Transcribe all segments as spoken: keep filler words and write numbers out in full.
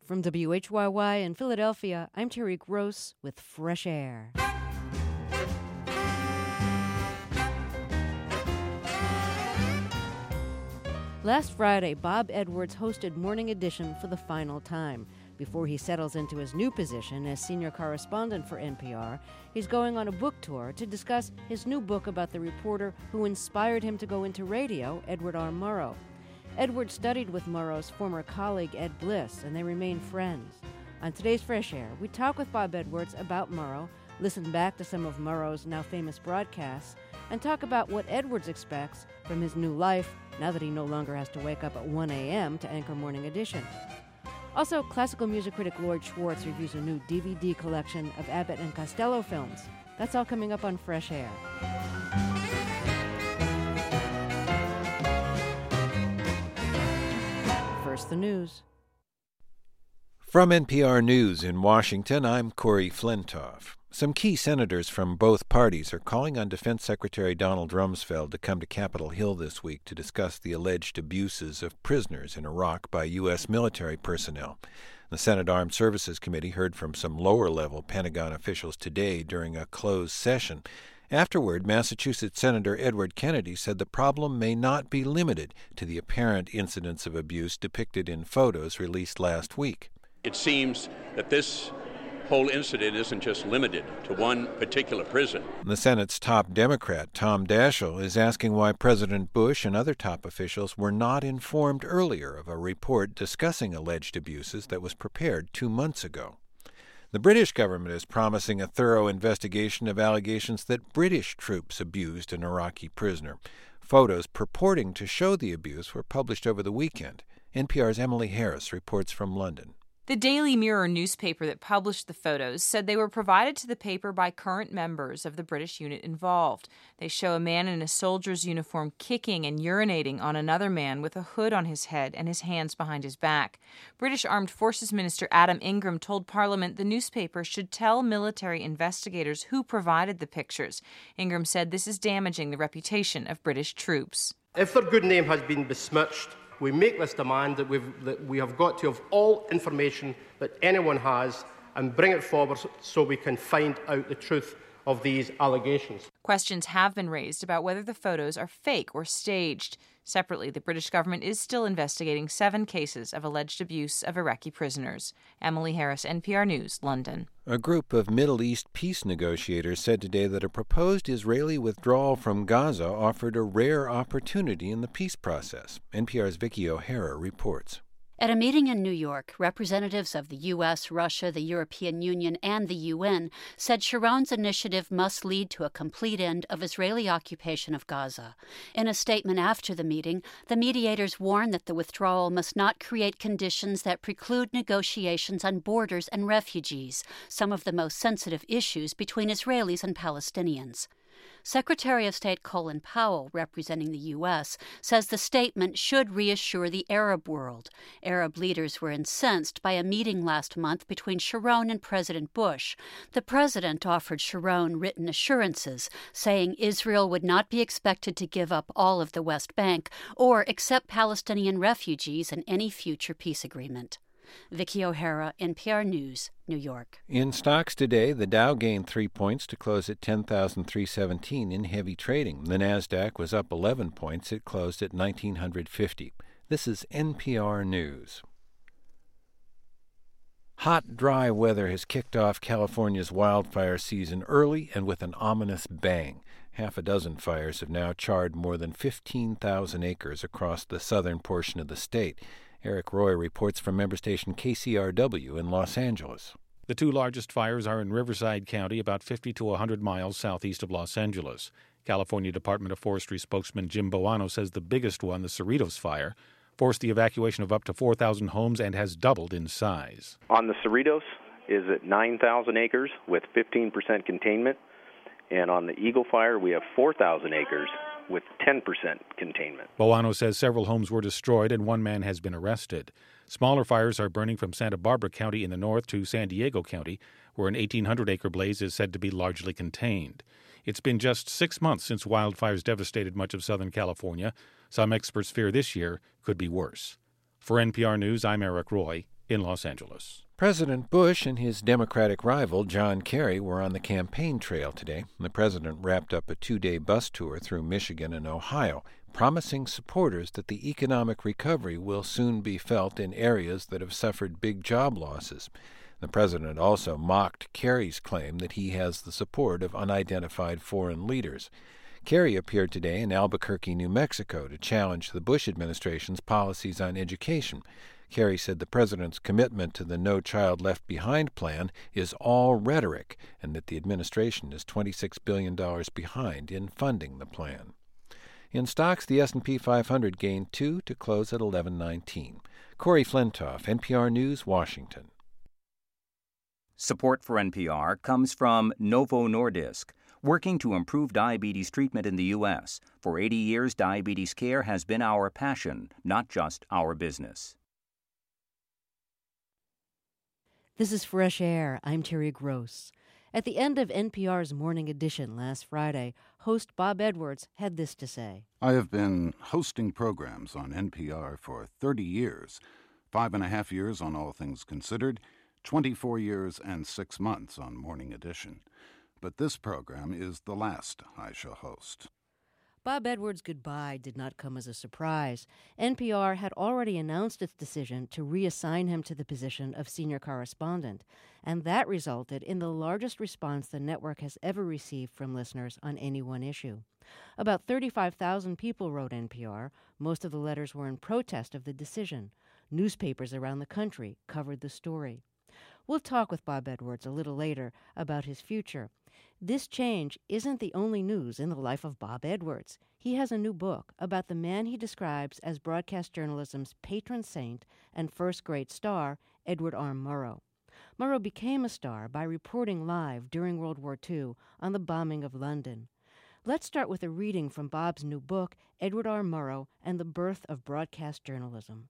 From W H Y Y in Philadelphia, I'm Terry Gross with Fresh Air. Last Friday, Bob Edwards hosted Morning Edition for the final time. Before he settles into his new position as senior correspondent for N P R, he's going on a book tour to discuss his new book about the reporter who inspired him to go into radio, Edward R. Murrow. Edwards studied with Murrow's former colleague Ed Bliss, and they remain friends. On today's Fresh Air, we talk with Bob Edwards about Murrow, listen back to some of Murrow's now famous broadcasts, and talk about what Edwards expects from his new life now that he no longer has to wake up at one a.m. to anchor Morning Edition. Also, classical music critic Lloyd Schwartz reviews a new D V D collection of Abbott and Costello films. That's all coming up on Fresh Air. First, the news. From N P R News in Washington, I'm Corey Flintoff. Some key senators from both parties are calling on Defense Secretary Donald Rumsfeld to come to Capitol Hill this week to discuss the alleged abuses of prisoners in Iraq by U S military personnel. The Senate Armed Services Committee heard from some lower-level Pentagon officials today during a closed session. Afterward, Massachusetts Senator Edward Kennedy said the problem may not be limited to the apparent incidents of abuse depicted in photos released last week. It seems that this whole incident isn't just limited to one particular prison. The Senate's top Democrat, Tom Daschle, is asking why President Bush and other top officials were not informed earlier of a report discussing alleged abuses that was prepared two months ago. The British government is promising a thorough investigation of allegations that British troops abused an Iraqi prisoner. Photos purporting to show the abuse were published over the weekend. N P R's Emily Harris reports from London. The Daily Mirror newspaper that published the photos said they were provided to the paper by current members of the British unit involved. They show a man in a soldier's uniform kicking and urinating on another man with a hood on his head and his hands behind his back. British Armed Forces Minister Adam Ingram told Parliament the newspaper should tell military investigators who provided the pictures. Ingram said this is damaging the reputation of British troops. If their good name has been besmirched, we make this demand that, we've, that we have got to have all information that anyone has and bring it forward so we can find out the truth of these allegations. Questions have been raised about whether the photos are fake or staged. Separately, the British government is still investigating seven cases of alleged abuse of Iraqi prisoners. Emily Harris, N P R News, London. A group of Middle East peace negotiators said today that a proposed Israeli withdrawal from Gaza offered a rare opportunity in the peace process. N P R's Vicky O'Hara reports. At a meeting in New York, representatives of the U S, Russia, the European Union, and the U N said Sharon's initiative must lead to a complete end of Israeli occupation of Gaza. In a statement after the meeting, the mediators warned that the withdrawal must not create conditions that preclude negotiations on borders and refugees, some of the most sensitive issues between Israelis and Palestinians. Secretary of State Colin Powell, representing the U S, says the statement should reassure the Arab world. Arab leaders were incensed by a meeting last month between Sharon and President Bush. The president offered Sharon written assurances, saying Israel would not be expected to give up all of the West Bank or accept Palestinian refugees in any future peace agreement. Vicky O'Hara, N P R News, New York. In stocks today, the Dow gained three points to close at ten thousand three hundred seventeen in heavy trading. The Nasdaq was up eleven points. It closed at nineteen fifty. This is N P R News. Hot, dry weather has kicked off California's wildfire season early and with an ominous bang. Half a dozen fires have now charred more than fifteen thousand acres across the southern portion of the state. Eric Roy reports from member station K C R W in Los Angeles. The two largest fires are in Riverside County, about fifty to one hundred miles southeast of Los Angeles. California Department of Forestry spokesman Jim Boano says the biggest one, the Cerritos Fire, forced the evacuation of up to four thousand homes and has doubled in size. On the Cerritos is at nine thousand acres with fifteen percent containment, and on the Eagle Fire we have four thousand acres with ten percent containment. Boano says several homes were destroyed and one man has been arrested. Smaller fires are burning from Santa Barbara County in the north to San Diego County, where an eighteen hundred acre blaze is said to be largely contained. It's been just six months since wildfires devastated much of Southern California. Some experts fear this year could be worse. For N P R News, I'm Eric Roy in Los Angeles. President Bush and his Democratic rival, John Kerry, were on the campaign trail today. The president wrapped up a two-day bus tour through Michigan and Ohio, promising supporters that the economic recovery will soon be felt in areas that have suffered big job losses. The president also mocked Kerry's claim that he has the support of unidentified foreign leaders. Kerry appeared today in Albuquerque, New Mexico, to challenge the Bush administration's policies on education. Kerry said the president's commitment to the No Child Left Behind plan is all rhetoric and that the administration is twenty-six billion dollars behind in funding the plan. In stocks, the S and P five hundred gained two to close at eleven nineteen. Corey Flintoff, N P R News, Washington. Support for N P R comes from Novo Nordisk, working to improve diabetes treatment in the U S. For eighty years, diabetes care has been our passion, not just our business. This is Fresh Air. I'm Terry Gross. At the end of N P R's Morning Edition last Friday, host Bob Edwards had this to say. I have been hosting programs on N P R for thirty years, five and a half years on All Things Considered, twenty-four years and six months on Morning Edition. But this program is the last I shall host. Bob Edwards' goodbye did not come as a surprise. N P R had already announced its decision to reassign him to the position of senior correspondent, and that resulted in the largest response the network has ever received from listeners on any one issue. About thirty-five thousand people wrote N P R. Most of the letters were in protest of the decision. Newspapers around the country covered the story. We'll talk with Bob Edwards a little later about his future. This change isn't the only news in the life of Bob Edwards. He has a new book about the man he describes as broadcast journalism's patron saint and first great star, Edward R. Murrow. Murrow became a star by reporting live during World War Two on the bombing of London. Let's start with a reading from Bob's new book, Edward R. Murrow and the Birth of Broadcast Journalism.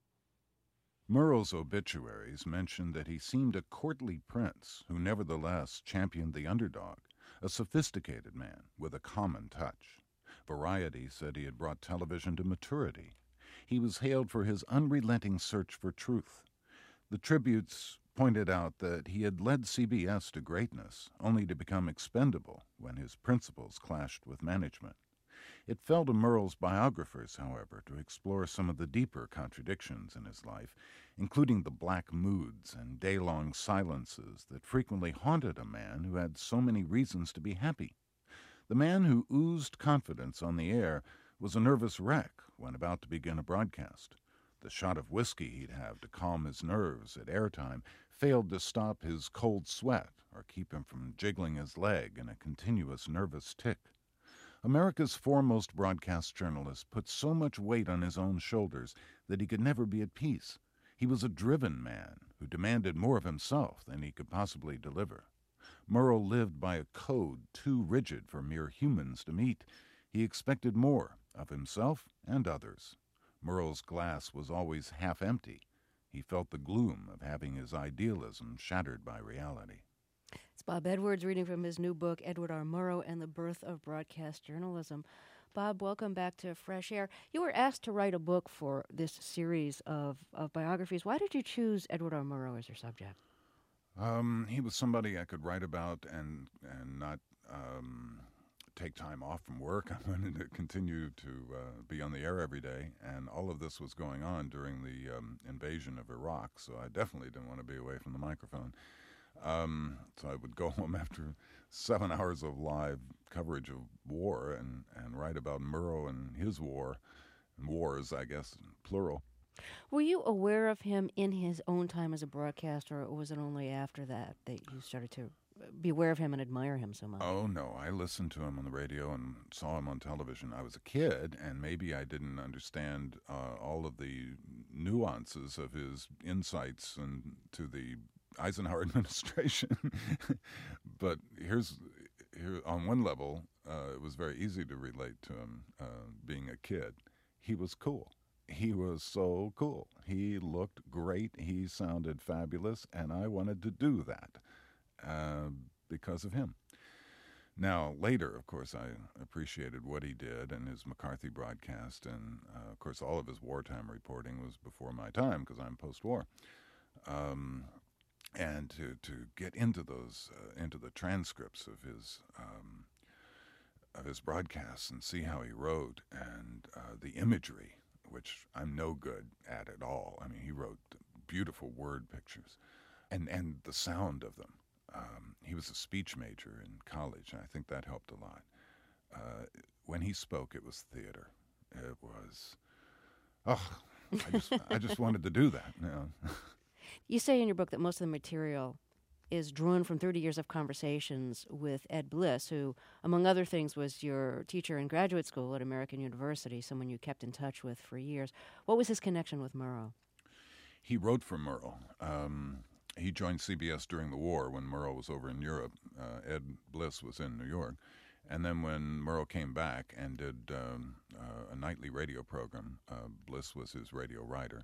Murrow's obituaries mentioned that he seemed a courtly prince who nevertheless championed the underdog, a sophisticated man with a common touch. Variety said he had brought television to maturity. He was hailed for his unrelenting search for truth. The tributes pointed out that he had led C B S to greatness, only to become expendable when his principles clashed with management. It fell to Murrow's biographers, however, to explore some of the deeper contradictions in his life, including the black moods and day-long silences that frequently haunted a man who had so many reasons to be happy. The man who oozed confidence on the air was a nervous wreck when about to begin a broadcast. The shot of whiskey he'd have to calm his nerves at airtime failed to stop his cold sweat or keep him from jiggling his leg in a continuous nervous tick. America's foremost broadcast journalist put so much weight on his own shoulders that he could never be at peace. He was a driven man who demanded more of himself than he could possibly deliver. Murrow lived by a code too rigid for mere humans to meet. He expected more of himself and others. Murrow's glass was always half empty. He felt the gloom of having his idealism shattered by reality. It's Bob Edwards reading from his new book, Edward R. Murrow and the Birth of Broadcast Journalism. Bob, welcome back to Fresh Air. You were asked to write a book for this series of, of biographies. Why did you choose Edward R. Murrow as your subject? Um, he was somebody I could write about and and not um, take time off from work. I wanted to continue to uh, be on the air every day, and all of this was going on during the um, invasion of Iraq, so I definitely didn't want to be away from the microphone. Um, so I would go home after seven hours of live coverage of war and, and write about Murrow and his war, and wars, I guess, plural. Were you aware of him in his own time as a broadcaster, or was it only after that that you started to be aware of him and admire him so much? Oh, no. I listened to him on the radio and saw him on television. I was a kid, and maybe I didn't understand uh, all of the nuances of his insights and to the Eisenhower administration. But here's here on one level, uh, it was very easy to relate to him uh, being a kid. He was cool. He was so cool. He looked great. He sounded fabulous, and I wanted to do that uh, because of him. Now, later, of course, I appreciated what he did and his McCarthy broadcast, and, uh, of course, all of his wartime reporting was before my time because I'm post-war. Um, and to, to get into those, uh, into the transcripts of his um, of his broadcasts and see how he wrote, and uh, the imagery, which I'm no good at at all. I mean, he wrote beautiful word pictures, and, and the sound of them. Um, he was a speech major in college, and I think that helped a lot. Uh, when he spoke, it was theater. It was, oh, I just, I just wanted to do that. You know? You say in your book that most of the material is drawn from thirty years of conversations with Ed Bliss, who, among other things, was your teacher in graduate school at American University, someone you kept in touch with for years. What was his connection with Murrow? He wrote for Murrow. Um, he joined C B S during the war when Murrow was over in Europe. Uh, Ed Bliss was in New York. And then when Murrow came back and did um, uh, a nightly radio program, uh, Bliss was his radio writer,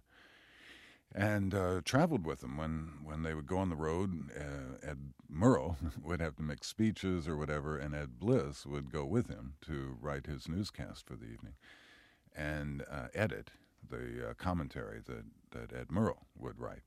and uh, traveled with him when, when they would go on the road. Uh, Ed Murrow would have to make speeches or whatever, and Ed Bliss would go with him to write his newscast for the evening and uh, edit the uh, commentary that, that Ed Murrow would write.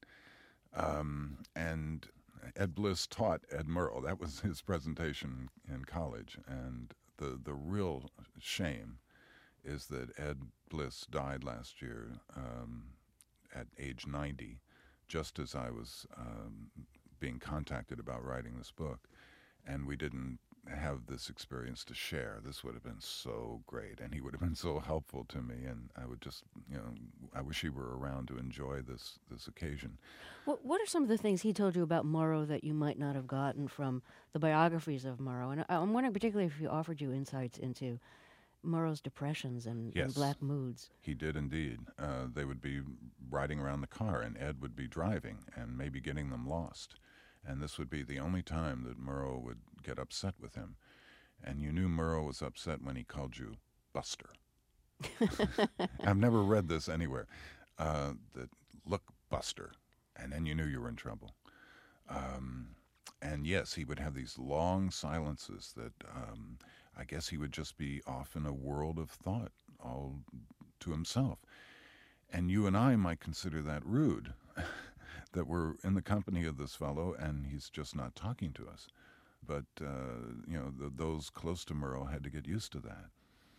Um, and Ed Bliss taught Ed Murrow. That was his presentation in college. And the, the real shame is that Ed Bliss died last year um, at age ninety, just as I was um, being contacted about writing this book. And we didn't have this experience to share. This would have been so great, and he would have been so helpful to me, and I would just, you know, I wish he were around to enjoy this, this occasion. What, what are some of the things he told you about Murrow that you might not have gotten from the biographies of Murrow? And I'm wondering particularly if he offered you insights into Murrow's depressions and, yes, and black moods. He did indeed. Uh, they would be riding around the car, and Ed would be driving and maybe getting them lost. And this would be the only time that Murrow would get upset with him. And you knew Murrow was upset when he called you Buster. I've never read this anywhere. Uh, that, look, Buster. And then you knew you were in trouble. Um, and yes, he would have these long silences that um, I guess he would just be off in a world of thought all to himself. And you and I might consider that rude. That we're in the company of this fellow and he's just not talking to us. But, uh, you know, the, those close to Murrow had to get used to that.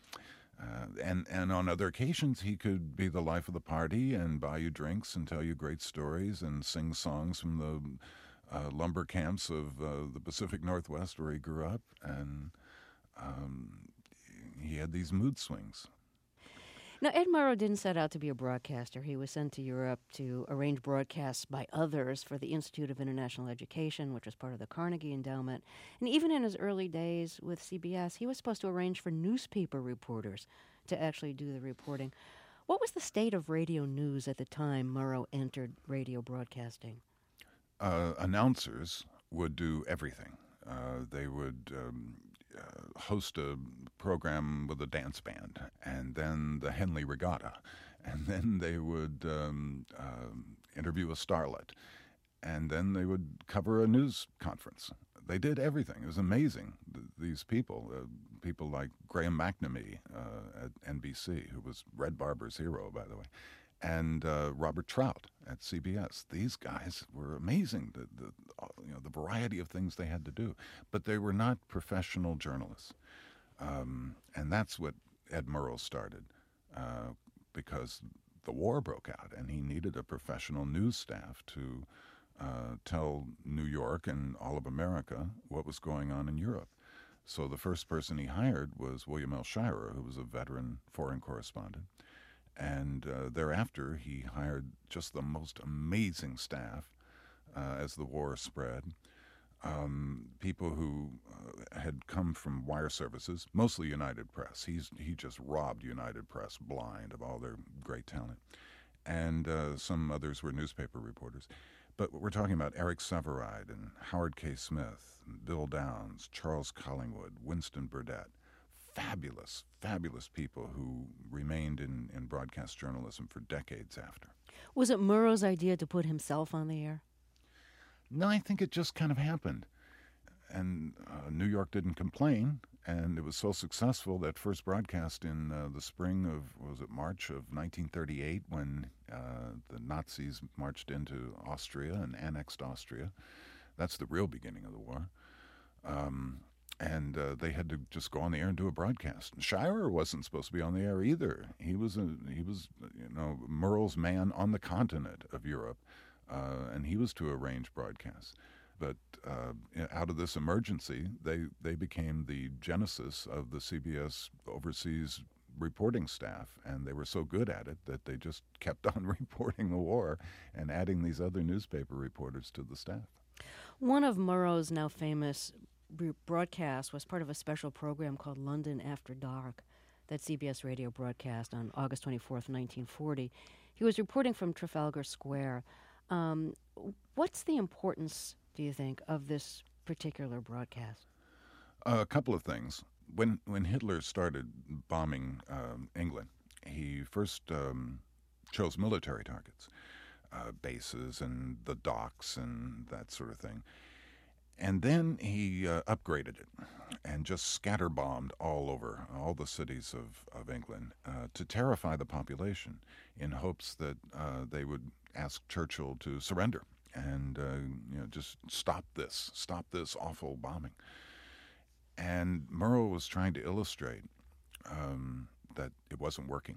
Uh, and, and on other occasions, he could be the life of the party and buy you drinks and tell you great stories and sing songs from the uh, lumber camps of uh, the Pacific Northwest where he grew up. And um, he had these mood swings. Now, Ed Murrow didn't set out to be a broadcaster. He was sent to Europe to arrange broadcasts by others for the Institute of International Education, which was part of the Carnegie Endowment. And even in his early days with C B S, he was supposed to arrange for newspaper reporters to actually do the reporting. What was the state of radio news at the time Murrow entered radio broadcasting? Uh, announcers would do everything. Uh, they would um, uh, host a program with a dance band, and then the Henley Regatta, and then they would um, uh, interview a starlet, and then they would cover a news conference. They did everything. It was amazing. Th- these people, uh, people like Graham McNamee uh, at N B C, who was Red Barber's hero, by the way, and uh, Robert Trout at C B S. These guys were amazing, the, the, you know, the variety of things they had to do. But they were not professional journalists. Um, and that's what Ed Murrow started, uh, because the war broke out, and he needed a professional news staff to uh, tell New York and all of America what was going on in Europe. So the first person he hired was William L. Shirer, who was a veteran foreign correspondent. And uh, thereafter, he hired just the most amazing staff uh, as the war spread. Um, people who uh, had come from wire services, mostly United Press. He's he just robbed United Press blind of all their great talent. And uh, some others were newspaper reporters. But we're talking about Eric Sevareid and Howard K. Smith, and Bill Downs, Charles Collingwood, Winston Burdett. Fabulous, fabulous people who remained in, in broadcast journalism for decades after. Was it Murrow's idea to put himself on the air? No, I think it just kind of happened. and uh, New York didn't complain, and it was so successful that first broadcast in uh, the spring of, was it March of nineteen thirty-eight, when uh, the Nazis marched into Austria and annexed Austria. That's the real beginning of the war. Um, and uh, they had to just go on the air and do a broadcast. Shirer wasn't supposed to be on the air either. He was, a, he was, you know, Murrell's man on the continent of Europe, uh, and he was to arrange broadcasts. But uh, out of this emergency, they, they became the genesis of the C B S overseas reporting staff, and they were so good at it that they just kept on reporting the war and adding these other newspaper reporters to the staff. One of Murrow's now famous broadcasts was part of a special program called London After Dark that C B S Radio broadcast on August twenty-fourth, nineteen forty. He was reporting from Trafalgar Square. Um, what's the importance, do you think, of this particular broadcast? Uh, a couple of things. When when Hitler started bombing um, England, he first um, chose military targets, uh, bases and the docks and that sort of thing. And then he uh, upgraded it and just scatter-bombed all over, all the cities of, of England, uh, to terrify the population in hopes that uh, they would ask Churchill to surrender and uh, you know, just stop this, stop this awful bombing. And Murrow was trying to illustrate um, that it wasn't working.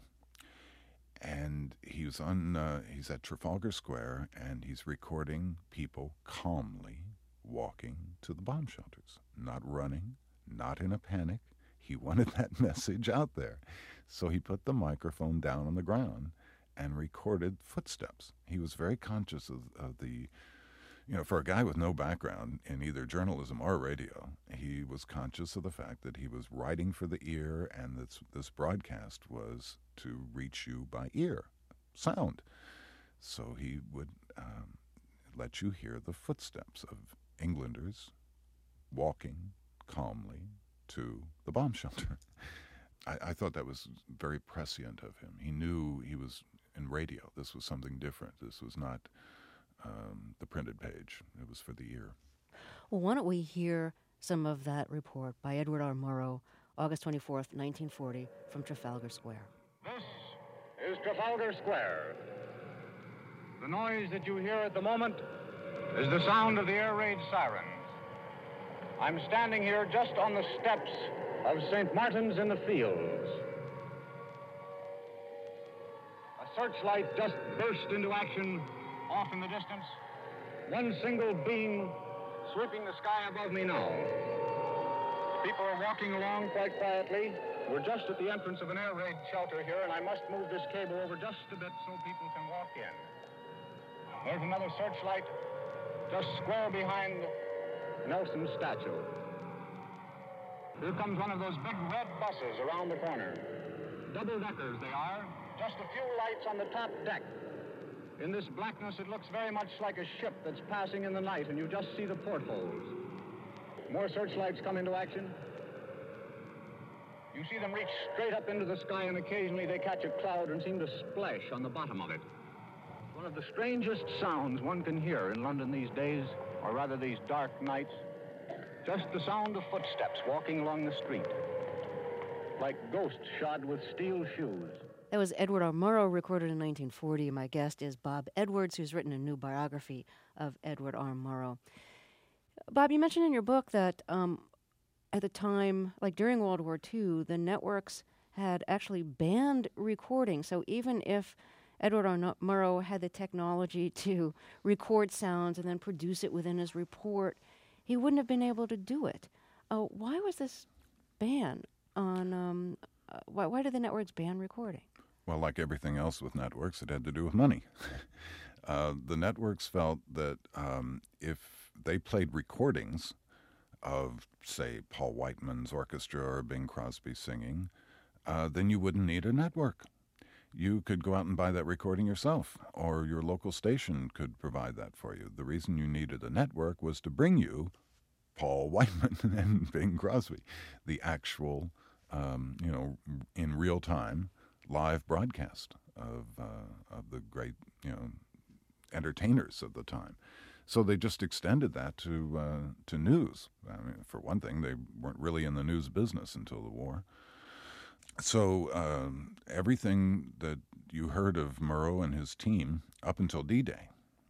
And he was on, uh, he's at Trafalgar Square, and he's recording people calmly walking to the bomb shelters, not running, not in a panic. He wanted that message out there. So he put the microphone down on the ground and recorded footsteps. He was very conscious of, of the, you know, for a guy with no background in either journalism or radio, he was conscious of the fact that he was writing for the ear, and this, this broadcast was to reach you by ear, sound. So he would um, let you hear the footsteps of Englanders walking calmly to the bomb shelter. I, I thought that was very prescient of him. He knew he was in radio. This was something different. This was not um, the printed page. It was for the ear. Well, why don't we hear some of that report by Edward R. Murrow, August twenty-fourth, nineteen forty, from Trafalgar Square. This is Trafalgar Square. The noise that you hear at the moment is the sound of the air raid sirens. I'm standing here just on the steps of Saint Martin's in the Fields. A searchlight just burst into action off in the distance. One single beam sweeping the sky above me now. People are walking along quite quietly. We're just at the entrance of an air raid shelter here, and I must move this cable over just a bit so people can walk in. There's another searchlight just square behind Nelson's statue. Here comes one of those big red buses around the corner. Double-deckers they are, just a few lights on the top deck. In this blackness, it looks very much like a ship that's passing in the night, and you just see the portholes. More searchlights come into action. You see them reach straight up into the sky, and occasionally they catch a cloud and seem to splash on the bottom of it. One of the strangest sounds one can hear in London these days, or rather these dark nights, just the sound of footsteps walking along the street, like ghosts shod with steel shoes. That was Edward R. Murrow, recorded in nineteen forty. My guest is Bob Edwards, who's written a new biography of Edward R. Murrow. Bob, you mentioned in your book that um, at the time, like during World War Two, the networks had actually banned recording. So even if Edward R. Murrow had the technology to record sounds and then produce it within his report, he wouldn't have been able to do it. Uh, why was this ban on, um, uh, why, why did the networks ban recording? Well, like everything else with networks, it had to do with money. uh, the networks felt that um, if they played recordings of, say, Paul Whiteman's orchestra or Bing Crosby singing, uh, then you wouldn't need a network. You could go out and buy that recording yourself, or your local station could provide that for you. The reason you needed a network was to bring you Paul Whiteman and Bing Crosby, the actual, um, you know, in real time, live broadcast of uh, of the great, you know, entertainers of the time. So they just extended that to uh, to news. I mean, for one thing, they weren't really in the news business until the war. So um, everything that you heard of Murrow and his team up until D-Day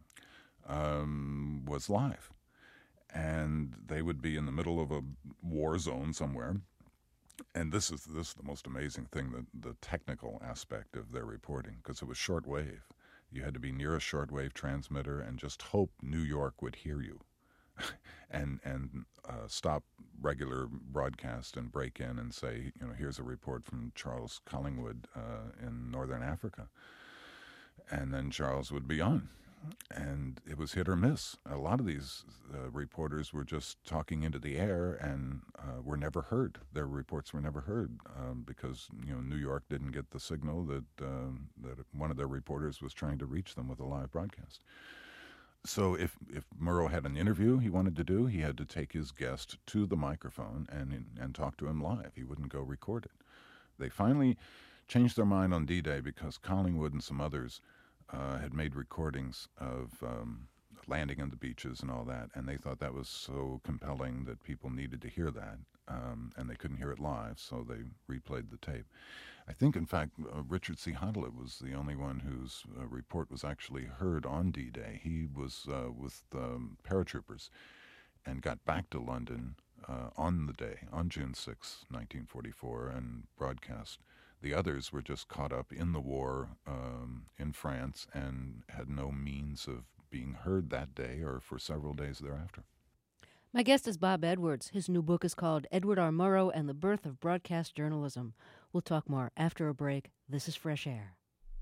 um, was live. And they would be in the middle of a war zone somewhere. And this is this is the most amazing thing, the, the technical aspect of their reporting, because it was shortwave. You had to be near a shortwave transmitter and just hope New York would hear you and and uh, stop regular broadcast and break in and say, you know, here's a report from Charles Collingwood uh, in Northern Africa. And then Charles would be on. And it was hit or miss. A lot of these uh, reporters were just talking into the air and uh, were never heard. Their reports were never heard um, because, you know, New York didn't get the signal that uh, that one of their reporters was trying to reach them with a live broadcast. So if, if Murrow had an interview he wanted to do, he had to take his guest to the microphone and and talk to him live. He wouldn't go record it. They finally changed their mind on D-Day because Collingwood and some others uh, had made recordings of um, landing on the beaches and all that, and they thought that was so compelling that people needed to hear that, um, and they couldn't hear it live, so they replayed the tape. I think, in fact, uh, Richard C. Hottelet was the only one whose uh, report was actually heard on D-Day. He was uh, with um, paratroopers and got back to London uh, on the day, on June sixth, nineteen forty-four, and broadcast. The others were just caught up in the war um, in France and had no means of being heard that day or for several days thereafter. My guest is Bob Edwards. His new book is called Edward R. Murrow and the Birth of Broadcast Journalism. We'll talk more after a break. This is Fresh Air.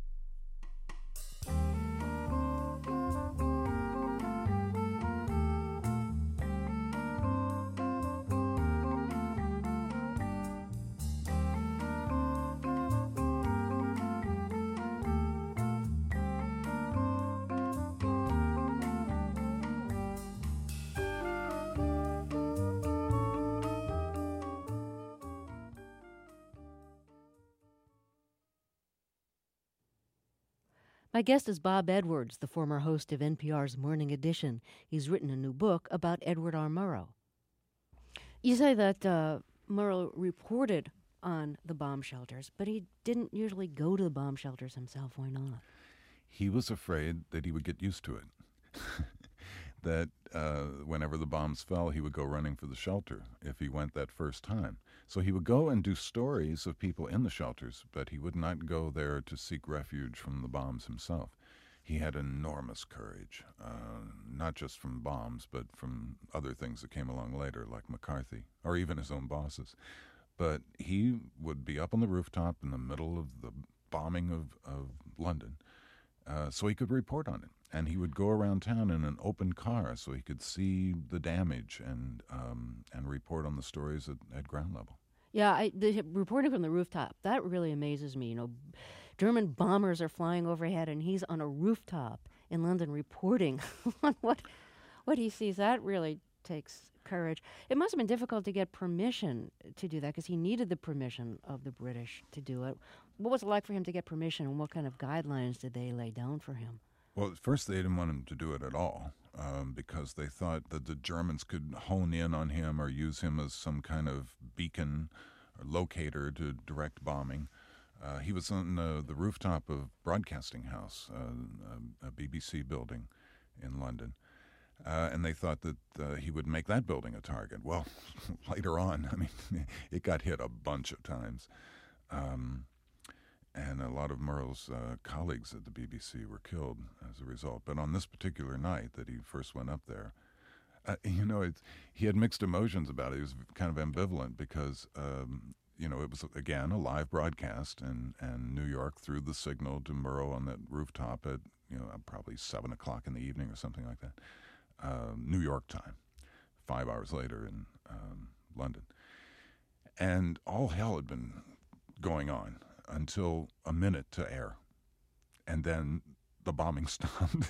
My guest is Bob Edwards, the former host of N P R's Morning Edition. He's written a new book about Edward R. Murrow. You say that uh, Murrow reported on the bomb shelters, but he didn't usually go to the bomb shelters himself. Why not? He was afraid that he would get used to it. That uh, whenever the bombs fell, he would go running for the shelter if he went that first time. So he would go and do stories of people in the shelters, but he would not go there to seek refuge from the bombs himself. He had enormous courage, uh, not just from bombs, but from other things that came along later, like McCarthy, or even his own bosses. But he would be up on the rooftop in the middle of the bombing of, of London, uh, so he could report on it. And he would go around town in an open car so he could see the damage and um, and report on the stories at, at ground level. Yeah, I, the reporting from the rooftop, that really amazes me. You know, German bombers are flying overhead, and he's on a rooftop in London reporting on what, what he sees. That really takes courage. It must have been difficult to get permission to do that because he needed the permission of the British to do it. What was it like for him to get permission, and what kind of guidelines did they lay down for him? Well, at first they didn't want him to do it at all um, because they thought that the Germans could hone in on him or use him as some kind of beacon or locator to direct bombing. Uh, he was on uh, the rooftop of Broadcasting House, uh, a B B C building in London, uh, and they thought that uh, he would make that building a target. Well, later on, I mean, it got hit a bunch of times. Um, And a lot of Murrow's uh, colleagues at the B B C were killed as a result. But on this particular night that he first went up there, uh, you know, it's, he had mixed emotions about it. He was kind of ambivalent because, um, you know, it was, again, a live broadcast, and, and New York threw the signal to Murrow on that rooftop at, you know, probably seven o'clock in the evening or something like that, uh, New York time, five hours later in um, London. And all hell had been going on until a minute to air. And then the bombing stopped.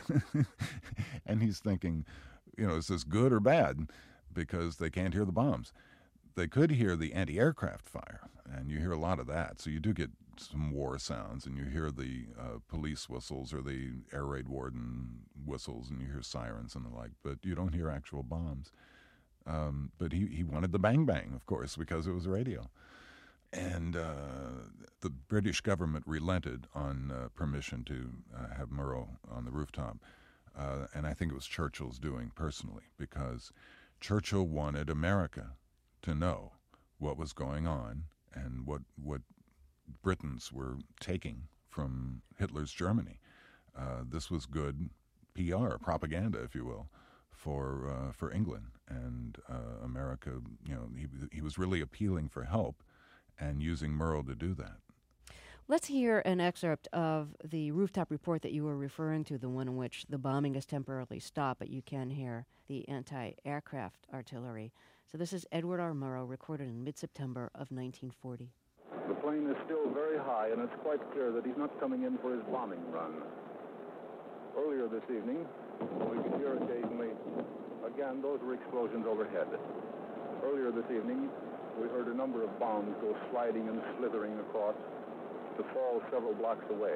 And he's thinking, you know, is this good or bad? Because they can't hear the bombs. They could hear the anti-aircraft fire, and you hear a lot of that. So you do get some war sounds, and you hear the uh, police whistles or the air raid warden whistles, and you hear sirens and the like, but you don't hear actual bombs. Um, but he, he wanted the bang bang, of course, because it was radio. And uh, the British government relented on uh, permission to uh, have Murrow on the rooftop. Uh, and I think it was Churchill's doing personally, because Churchill wanted America to know what was going on and what what Britons were taking from Hitler's Germany. Uh, this was good P R, propaganda, if you will, for uh, for England and uh, America. You know, he he was really appealing for help and using Murrow to do that. Let's hear an excerpt of the rooftop report that you were referring to, the one in which the bombing is temporarily stopped, but you can hear the anti-aircraft artillery. So this is Edward R. Murrow, recorded in mid-September of nineteen forty. The plane is still very high, and it's quite clear that he's not coming in for his bombing run. Earlier this evening, we could hear occasionally, again, those were explosions overhead. Earlier this evening, we heard a number of bombs go sliding and slithering across to fall several blocks away.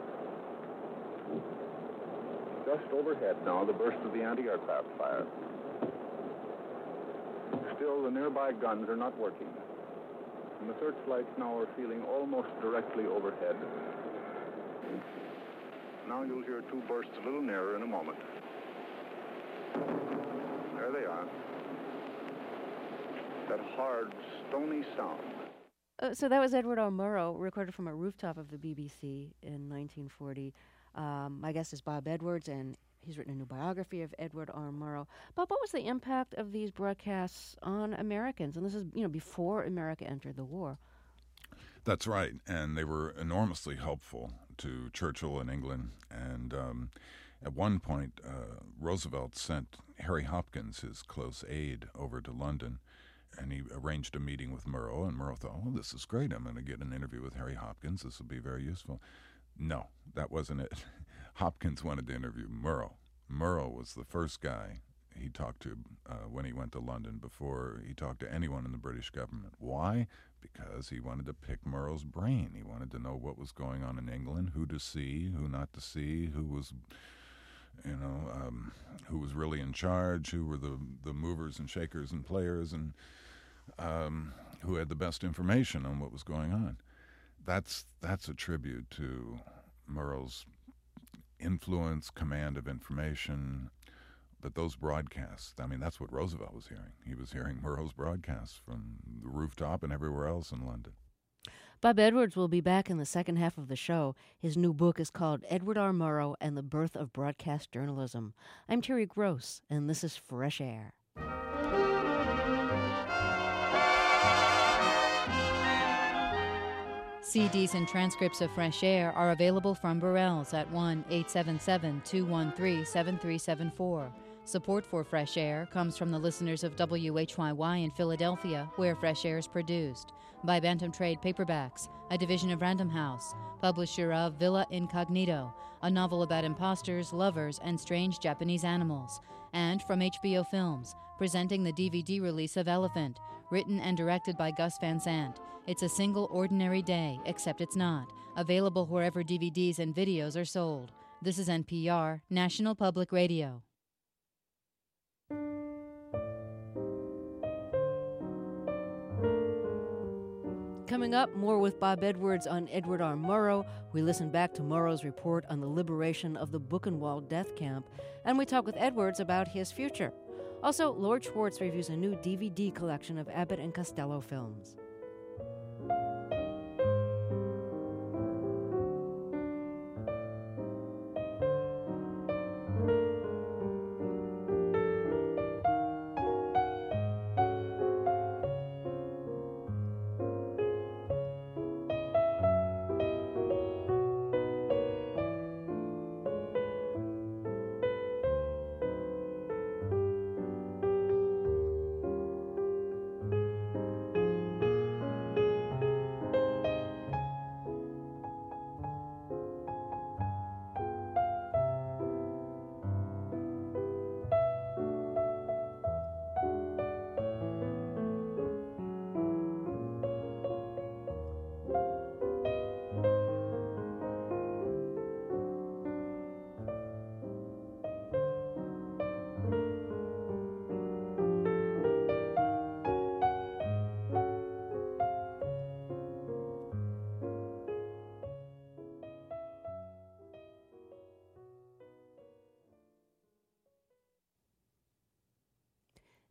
Just overhead now, the burst of the anti-aircraft fire. Still, the nearby guns are not working, and the searchlights now are feeling almost directly overhead. Now you'll hear two bursts a little nearer in a moment. There they are. That hard, stony sound. Uh, so that was Edward R. Murrow, recorded from a rooftop of the B B C in nineteen forty. Um, my guest is Bob Edwards, and he's written a new biography of Edward R. Murrow. Bob, what was the impact of these broadcasts on Americans? And this is, you know, before America entered the war. That's right, and they were enormously helpful to Churchill in England. And um, at one point, uh, Roosevelt sent Harry Hopkins, his close aide, over to London, and he arranged a meeting with Murrow, and Murrow thought, well, this is great. I'm going to get an interview with Harry Hopkins. This will be very useful. No, that wasn't it. Hopkins wanted to interview Murrow. Murrow was the first guy he talked to uh, when he went to London before he talked to anyone in the British government. Why? Because he wanted to pick Murrow's brain. He wanted to know what was going on in England, who to see, who not to see, who was, you know, um, who was really in charge, who were the, the movers and shakers and players, and um, who had the best information on what was going on. That's that's a tribute to Murrow's influence, command of information. But those broadcasts, I mean, that's what Roosevelt was hearing. He was hearing Murrow's broadcasts from the rooftop and everywhere else in London. Bob Edwards will be back in the second half of the show. His new book is called Edward R. Murrow and the Birth of Broadcast Journalism. I'm Terry Gross, and this is Fresh Air. C Ds and transcripts of Fresh Air are available from Burrell's at one eight seven seven, two one three, seven three seven four. Support for Fresh Air comes from the listeners of W H Y Y in Philadelphia, where Fresh Air is produced, by Bantam Trade Paperbacks, a division of Random House, publisher of Villa Incognito, a novel about imposters, lovers, and strange Japanese animals, and from H B O Films, presenting the D V D release of Elephant, written and directed by Gus Van Sant. It's a single ordinary day, except it's not. Available wherever D V Ds and videos are sold. This is N P R, National Public Radio. Coming up, more with Bob Edwards on Edward R. Murrow. We listen back to Murrow's report on the liberation of the Buchenwald death camp, and we talk with Edwards about his future. Also, Lord Schwartz reviews a new D V D collection of Abbott and Costello films.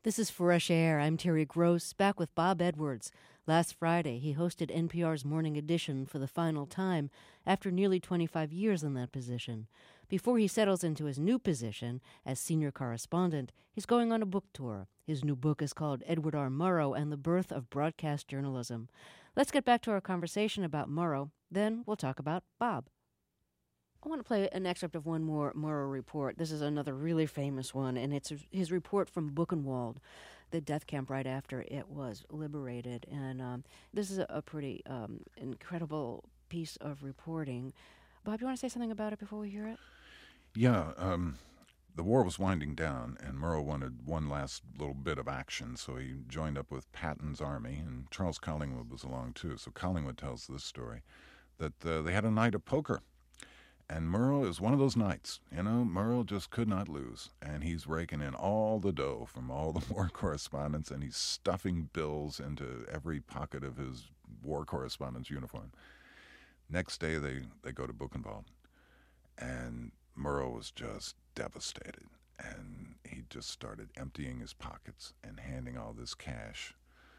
This is Fresh Air. I'm Terry Gross, back with Bob Edwards. Last Friday, he hosted N P R's Morning Edition for the final time after nearly twenty-five years in that position. Before he settles into his new position as senior correspondent, he's going on a book tour. His new book is called Edward R. Murrow and the Birth of Broadcast Journalism. Let's get back to our conversation about Murrow, then we'll talk about Bob. I want to play an excerpt of one more Murrow report. This is another really famous one, and it's his report from Buchenwald, the death camp right after it was liberated. And um, this is a, a pretty um, incredible piece of reporting. Bob, you want to say something about it before we hear it? Yeah, um, the war was winding down, and Murrow wanted one last little bit of action, so he joined up with Patton's army, and Charles Collingwood was along too. So Collingwood tells this story, that uh, they had a night of poker. And Murrow is one of those nights, you know, Murrow just could not lose. And he's raking in all the dough from all the war correspondents, and he's stuffing bills into every pocket of his war correspondent's uniform. Next day, they, they go to Buchenwald, and Murrow was just devastated. And he just started emptying his pockets and handing all this cash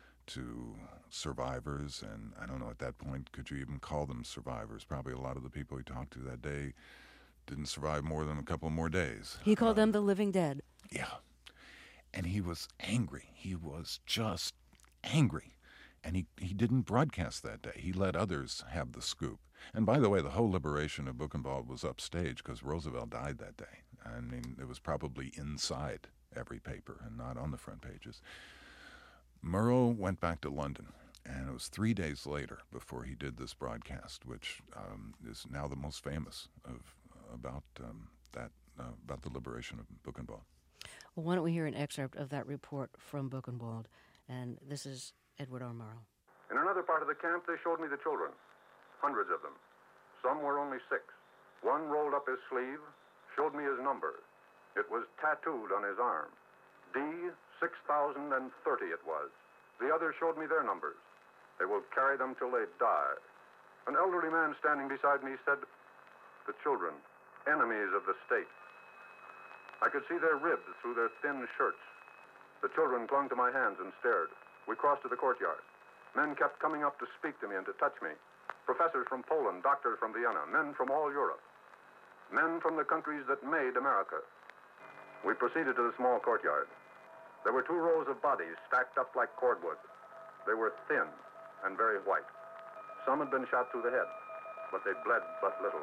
to survivors, and I don't know, at that point, could you even call them survivors? Probably a lot of the people he talked to that day didn't survive more than a couple more days. He called uh, them the living dead. Yeah. And he was angry. He was just angry. And he, he didn't broadcast that day. He let others have the scoop. And by the way, the whole liberation of Buchenwald was upstaged because Roosevelt died that day. I mean, it was probably inside every paper and not on the front pages. Murrow went back to London, and it was three days later before he did this broadcast, which um, is now the most famous of about um, that uh, about the liberation of Buchenwald. Well, why don't we hear an excerpt of that report from Buchenwald, and this is Edward R. Murrow. In another part of the camp, they showed me the children, hundreds of them. Some were only six. One rolled up his sleeve, showed me his number. It was tattooed on his arm. D six thousand thirty it was. The others showed me their numbers. They will carry them till they die. An elderly man standing beside me said, "The children, enemies of the state." I could see their ribs through their thin shirts. The children clung to my hands and stared. We crossed to the courtyard. Men kept coming up to speak to me and to touch me. Professors from Poland, doctors from Vienna, men from all Europe. Men from the countries that made America. We proceeded to the small courtyard. There were two rows of bodies stacked up like cordwood. They were thin and very white. Some had been shot through the head, but they bled but little.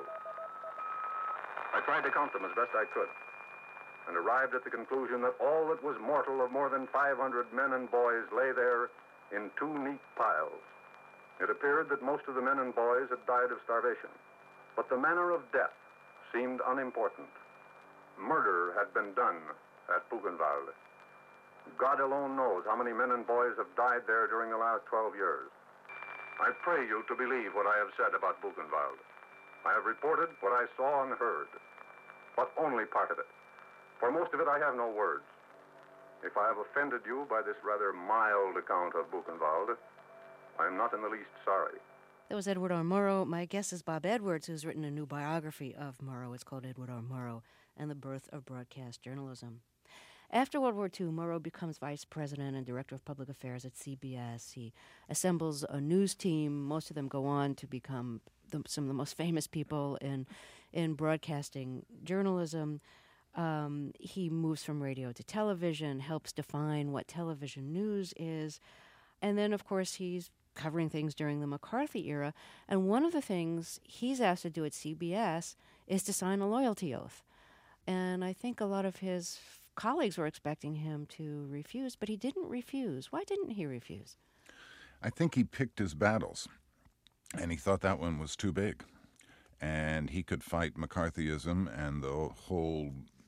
I tried to count them as best I could, and arrived at the conclusion that all that was mortal of more than five hundred men and boys lay there in two neat piles. It appeared that most of the men and boys had died of starvation, but the manner of death seemed unimportant. Murder had been done at Buchenwald. God alone knows how many men and boys have died there during the last twelve years. I pray you to believe what I have said about Buchenwald. I have reported what I saw and heard, but only part of it. For most of it, I have no words. If I have offended you by this rather mild account of Buchenwald, I am not in the least sorry. That was Edward R. Murrow. My guest is Bob Edwards, who's written a new biography of Murrow. It's called Edward R. Murrow and the Birth of Broadcast Journalism. After World War Two, Murrow becomes vice president and director of public affairs at C B S. He assembles a news team. Most of them go on to become the, some of the most famous people in in broadcasting journalism. Um, he moves from radio to television, helps define what television news is. And then, of course, he's covering things during the McCarthy era. And one of the things he's asked to do at C B S is to sign a loyalty oath. And I think a lot of his colleagues were expecting him to refuse, but he didn't refuse. Why didn't he refuse? I think he picked his battles, and he thought that one was too big. And he could fight McCarthyism and the whole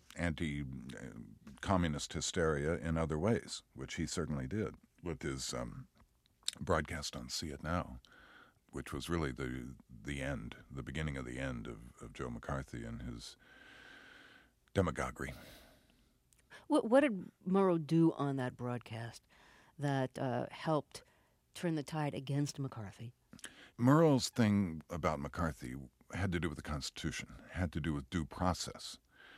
anti-communist hysteria in other ways, which he certainly did with his um, broadcast on See It Now, which was really the the end, the beginning of the end of, of Joe McCarthy and his demagoguery. What, what did Murrow do on that broadcast that uh, helped turn the tide against McCarthy? Murrow's thing about McCarthy had to do with the Constitution, had to do with due process.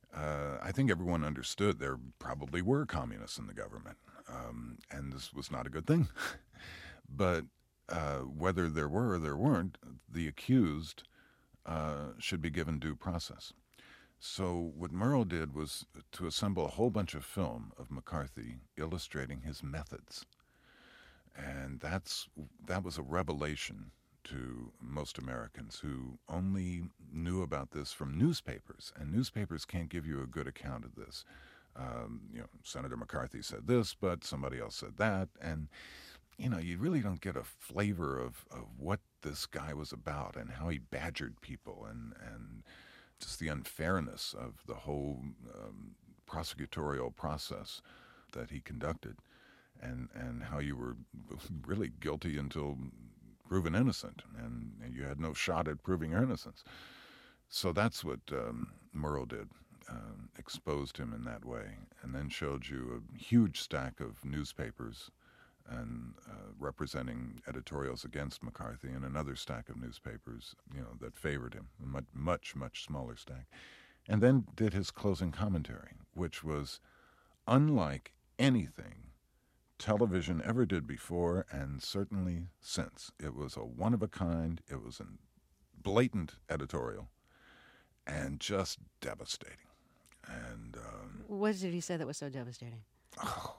uh, I think everyone understood there probably were communists in the government, um, and this was not a good thing. But uh, whether there were or there weren't, the accused uh, should be given due process. So what Murrow did was to assemble a whole bunch of film of McCarthy illustrating his methods. And that's that was a revelation to most Americans who only knew about this from newspapers. And newspapers can't give you a good account of this. Um, you know, Senator McCarthy said this, but somebody else said that. And, you know, you really don't get a flavor of, of what this guy was about and how he badgered people and, and just the unfairness of the whole um, prosecutorial process that he conducted, and, and how you were really guilty until proven innocent, and, and you had no shot at proving your innocence. So that's what um, Murrow did, uh, exposed him in that way, and then showed you a huge stack of newspapers and uh, representing editorials against McCarthy, and another stack of newspapers, you know, that favored him, a much, much, much smaller stack. And then did his closing commentary, which was unlike anything television ever did before, and certainly since. It was a one-of-a-kind, it was a blatant editorial, and just devastating. And um, what did he say that was so devastating? Oh,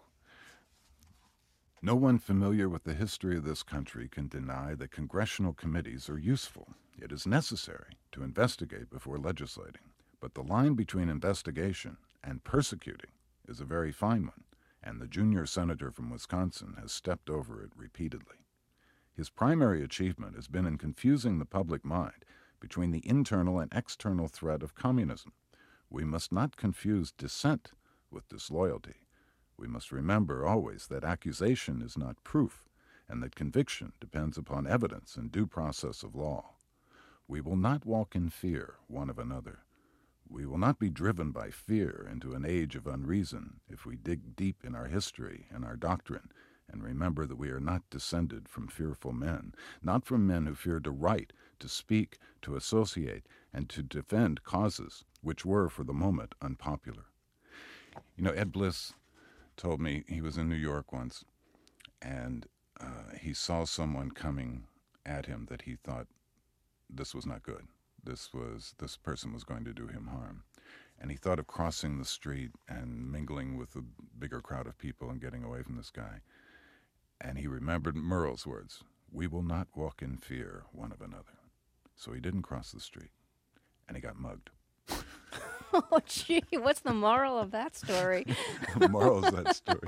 no one familiar with the history of this country can deny that congressional committees are useful. It is necessary to investigate before legislating. But the line between investigation and persecuting is a very fine one, and the junior senator from Wisconsin has stepped over it repeatedly. His primary achievement has been in confusing the public mind between the internal and external threat of communism. We must not confuse dissent with disloyalty. We must remember always that accusation is not proof, and that conviction depends upon evidence and due process of law. We will not walk in fear one of another. We will not be driven by fear into an age of unreason if we dig deep in our history and our doctrine and remember that we are not descended from fearful men, not from men who feared to write, to speak, to associate, and to defend causes which were, for the moment, unpopular. You know, Ed Bliss told me he was in New York once, and uh, he saw someone coming at him that he thought this was not good. This was this person was going to do him harm. And he thought of crossing the street and mingling with a bigger crowd of people and getting away from this guy. And he remembered Murrow's words, "We will not walk in fear one of another." So he didn't cross the street, and he got mugged. Oh, gee, what's the moral of that story? The moral of that story.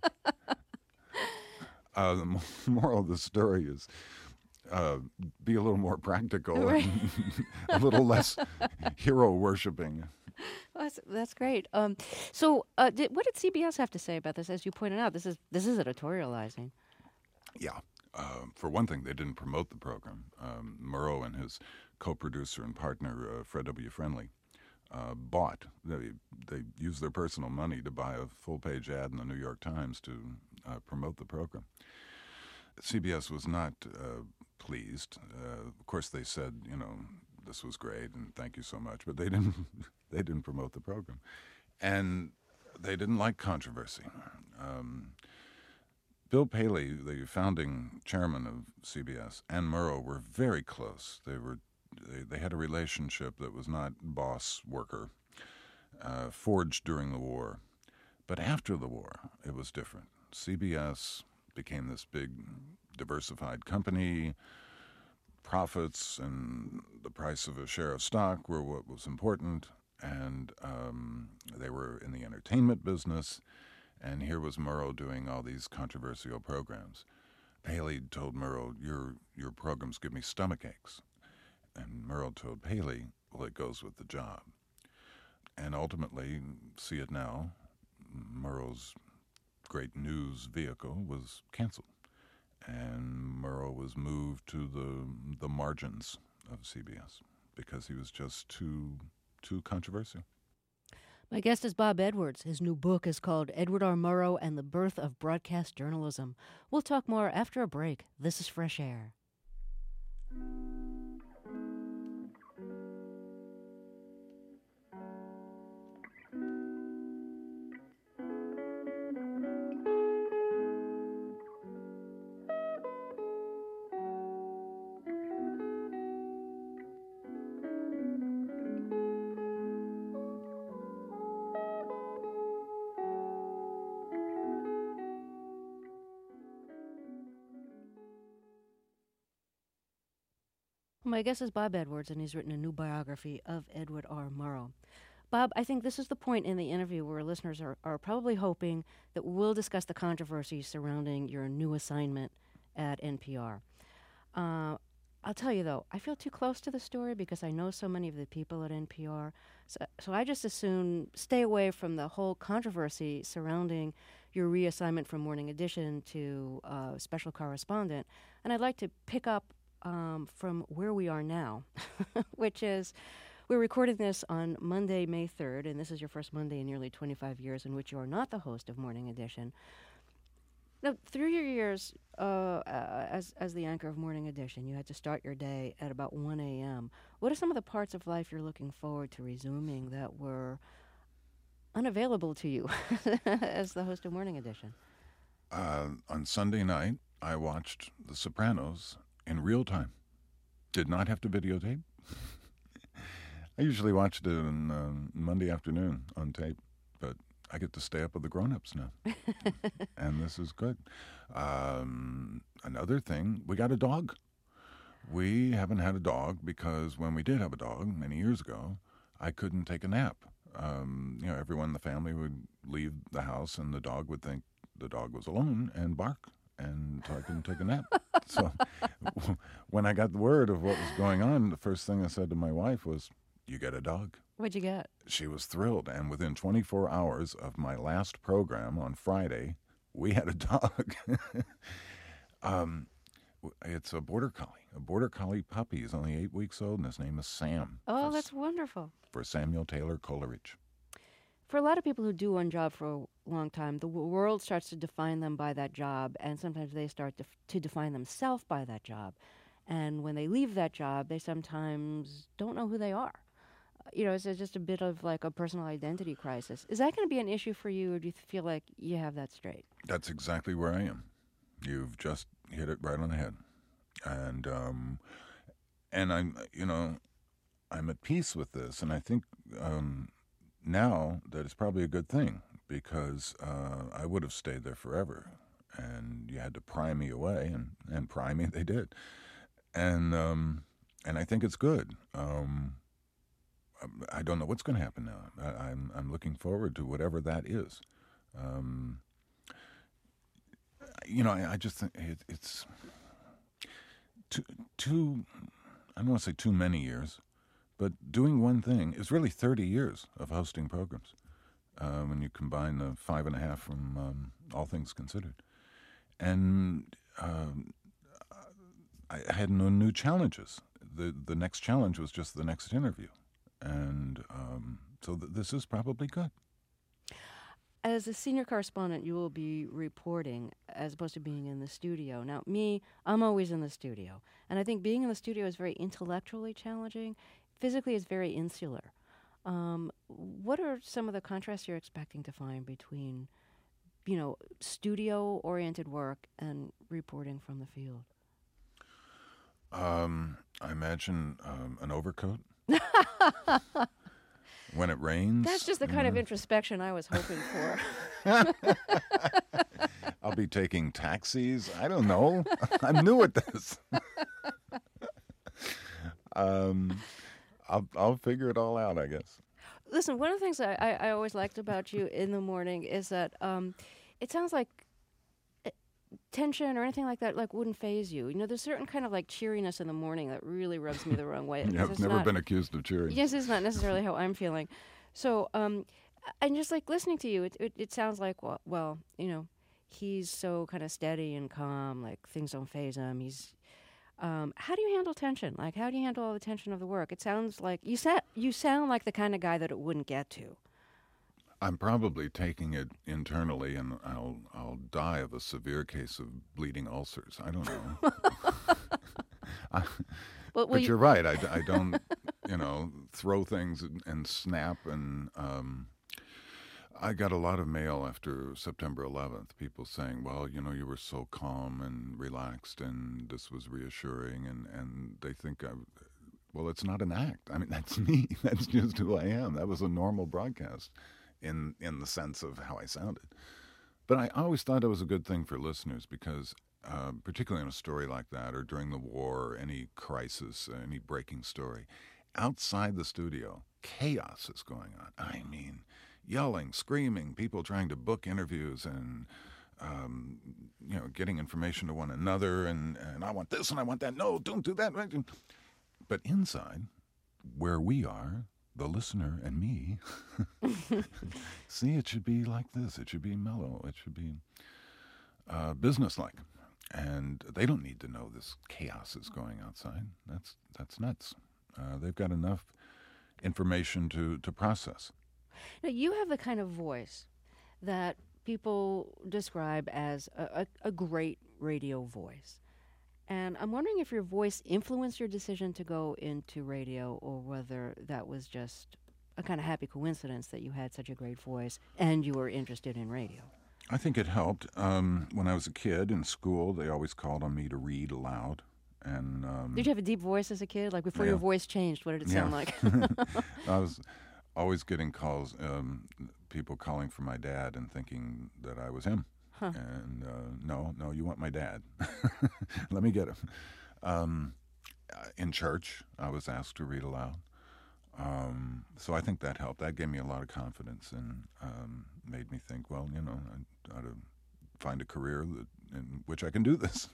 Uh, the moral of the story is uh, be a little more practical, right, and a little less hero worshipping. Well, that's that's great. Um, so, uh, did, what did C B S have to say about this? As you pointed out, this is this is editorializing. Yeah. Uh, for one thing, they didn't promote the program. Um, Murrow and his co-producer and partner, uh, Fred W. Friendly, uh, bought. They they used their personal money to buy a full-page ad in the New York Times to uh, promote the program. C B S was not uh, pleased. Uh, of course, they said, you know, this was great and thank you so much, but they didn't they didn't promote the program, and they didn't like controversy. Um, Bill Paley, the founding chairman of C B S, and Murrow were very close. They were they, they had a relationship that was not boss-worker, uh, forged during the war. But after the war, it was different. C B S became this big, diversified company. Profits and the price of a share of stock were what was important, and um, they were in the entertainment business. And here was Murrow doing all these controversial programs. Paley told Murrow, your your programs give me stomach aches. And Murrow told Paley, well, it goes with the job. And ultimately, see it now, Murrow's great news vehicle was canceled. And Murrow was moved to the the margins of C B S because he was just too too controversial. My guest is Bob Edwards. His new book is called Edward R. Murrow and the Birth of Broadcast Journalism. We'll talk more after a break. This is Fresh Air. My guest is Bob Edwards, and he's written a new biography of Edward R. Murrow. Bob, I think this is the point in the interview where listeners are, are probably hoping that we'll discuss the controversy surrounding your new assignment at N P R. Uh, I'll tell you, though, I feel too close to the story because I know so many of the people at N P R. So, so I just as soon stay away from the whole controversy surrounding your reassignment from Morning Edition to uh, special correspondent. And I'd like to pick up um, from where we are now, which is we're recording this on Monday, May third, and this is your first Monday in nearly twenty-five years in which you are not the host of Morning Edition. Now, through your years uh, uh, as as the anchor of Morning Edition, you had to start your day at about one a.m. What are some of the parts of life you're looking forward to resuming that were unavailable to you as the host of Morning Edition? Uh, on Sunday night, I watched The Sopranos in real time. Did not have to videotape. I usually watched it on uh, Monday afternoon on tape, but I get to stay up with the grown-ups now, and this is good. Um, another thing, we got a dog. We haven't had a dog because when we did have a dog many years ago, I couldn't take a nap. Um, you know, everyone in the family would leave the house, and the dog would think the dog was alone and bark, and so I couldn't take a nap. So when I got the word of what was going on, the first thing I said to my wife was, "You get a dog." What'd you get? She was thrilled, and within twenty-four hours of my last program on Friday, we had a dog. um, it's a border collie, a border collie puppy. He's only eight weeks old, and his name is Sam. Oh, that's wonderful. For Samuel Taylor Coleridge. For a lot of people who do one job for a long time, the w- world starts to define them by that job, and sometimes they start to, f- to define themselves by that job. And when they leave that job, they sometimes don't know who they are. You know, it's just a bit of like a personal identity crisis. Is that going to be an issue for you, or do you feel like you have that straight? That's exactly where I am. You've just hit it right on the head. And, um, and I'm, you know, I'm at peace with this, and I think um, now that it's probably a good thing because uh, I would have stayed there forever, and you had to pry me away, and, and pry me they did. And, um, and I think it's good. Um, I don't know what's going to happen now. I, I'm I'm looking forward to whatever that is. Um, you know, I, I just think it, it's too too. I don't want to say too many years, but doing one thing is really thirty years of hosting programs. Uh, when you combine the five and a half from um, All Things Considered, and um, I had no new challenges. The the next challenge was just the next interview. And um, so th- this is probably good. As a senior correspondent, you will be reporting as opposed to being in the studio. Now, me, I'm always in the studio. And I think being in the studio is very intellectually challenging. Physically, it's very insular. Um, what are some of the contrasts you're expecting to find between, you know, studio-oriented work and reporting from the field? Um, I imagine um, an overcoat. When it rains. That's just the kind know. of introspection I was hoping for. I'll be taking taxis. I don't know. I'm new at this. um, I'll I'll figure it all out, I guess. Listen, one of the things I, I, I always liked about you in the morning is that um, it sounds like tension or anything like that like wouldn't faze you. You know, there's certain kind of like cheeriness in the morning that really rubs me the wrong way. Yeah, I've never not, been accused of cheering. Yes, it's not necessarily how I'm feeling. So, um, and just like listening to you, it it, it sounds like well, well, you know, he's so kind of steady and calm, like things don't faze him. He's um, how do you handle tension? Like, how do you handle all the tension of the work? It sounds like you sa- you sound like the kind of guy that it wouldn't get to. I'm probably taking it internally, and I'll I'll die of a severe case of bleeding ulcers. I don't know. I, well, but you... you're right. I, I don't, you know, throw things and, and snap. And um, I got a lot of mail after September eleventh, people saying, well, you know, you were so calm and relaxed, and this was reassuring. And, and they think, I, well, it's not an act. I mean, that's me. That's just who I am. That was a normal broadcast. In in the sense of how I sounded. But I always thought it was a good thing for listeners because uh, particularly in a story like that, or during the war, or any crisis, any breaking story. Outside the studio, chaos is going on. I mean, yelling, screaming, people trying to book interviews and, um, you know, getting information to one another, and, and I want this and I want that. No, don't do that. But inside, where we are, the listener and me, see, it should be like this. It should be mellow. It should be uh, businesslike. And they don't need to know this chaos is going outside. That's that's nuts. Uh, they've got enough information to, to process. Now, you have the kind of voice that people describe as a, a, a great radio voice. And I'm wondering if your voice influenced your decision to go into radio, or whether that was just a kind of happy coincidence that you had such a great voice and you were interested in radio. I think it helped. Um, when I was a kid in school, they always called on me to read aloud. And um, did you have a deep voice as a kid? Like before yeah. your voice changed, what did it yeah. sound like? I was always getting calls, um, people calling for my dad and thinking that I was him. Huh. And uh, no, no, you want my dad. Let me get him. Um, in church, I was asked to read aloud. Um, so I think that helped. That gave me a lot of confidence and um, made me think, well, you know, I ought to find a career that, in which I can do this.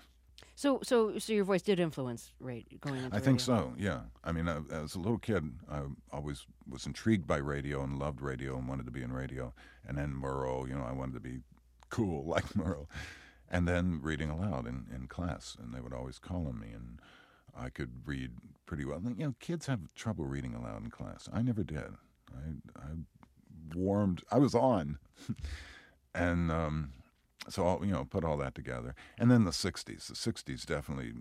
So, so, so your voice did influence radio, going into I think radio. so, yeah. I mean, I, as a little kid, I always was intrigued by radio and loved radio and wanted to be in radio. And then Murrow, you know, I wanted to be cool like Murrow. And then reading aloud in, in class, and they would always call on me, and I could read pretty well. You know, kids have trouble reading aloud in class. I never did. I, I warmed, I was on. and um, so, I'll, you know, put all that together. And then the sixties. The sixties definitely